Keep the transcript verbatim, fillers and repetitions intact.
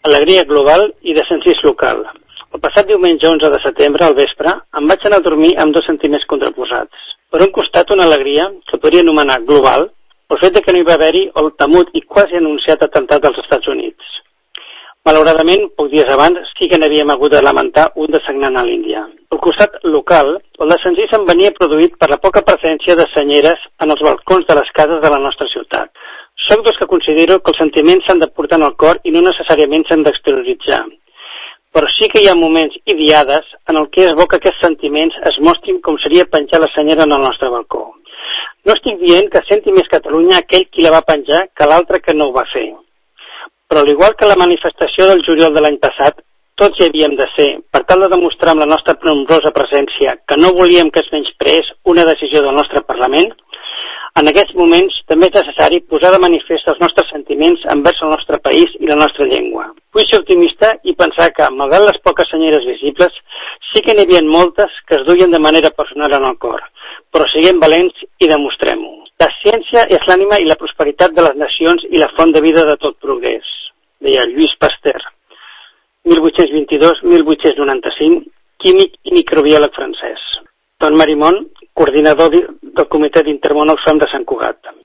alegria global i desencís local. El passat diumenge onze de setembre, al vespre, em vaig anar a dormir amb dos sentiments contraposats. Per un costat, una alegria, que podria anomenar global, pel fet de que no hi va haver-hi el temut i quasi anunciat atemptat dels Estats Units. Malauradament, pocs dies abans, sí que n'havíem hagut de lamentar un de sagnant a l'Índia. Al costat local, el desencís em venia produït per la poca presència de senyeres en els balcons de les cases de la nostra ciutat. Soc dels que considero que els sentiments s'han de portar en el cor i no necessàriament s'han d'exterioritzar. Però sí que hi ha moments i diades en el que és bo que aquests sentiments es mostrin com seria penjar la senyera en el nostre balcó. No estic dient que senti més Catalunya aquell qui la va penjar que l'altre que no ho va fer. Però al igual que la manifestació del juliol de l'any passat, tots hi havíem de ser, per tal de demostrar amb la nostra nombrosa presència que no volíem que es menyspreés una decisió del nostre Parlament, en aquests moments també és necessari posar de manifest els nostres sentiments envers el nostre país i la nostra llengua. Vull ser optimista i pensar que, malgrat les poques senyeres visibles, sí que n'hi havia moltes que es duien de manera personal en el cor, però siguem valents i demostrem-ho. La ciència és l'ànima i la prosperitat de les nacions i la font de vida de tot progrés, deia Lluís Pasteur, mil vuit-cents vint-i-dos a mil vuit-cents noranta-cinc, químic i microbiòleg francès. Ton Marimon, coordinador del Comitè d'Intermón Oxfam de Sant Cugat.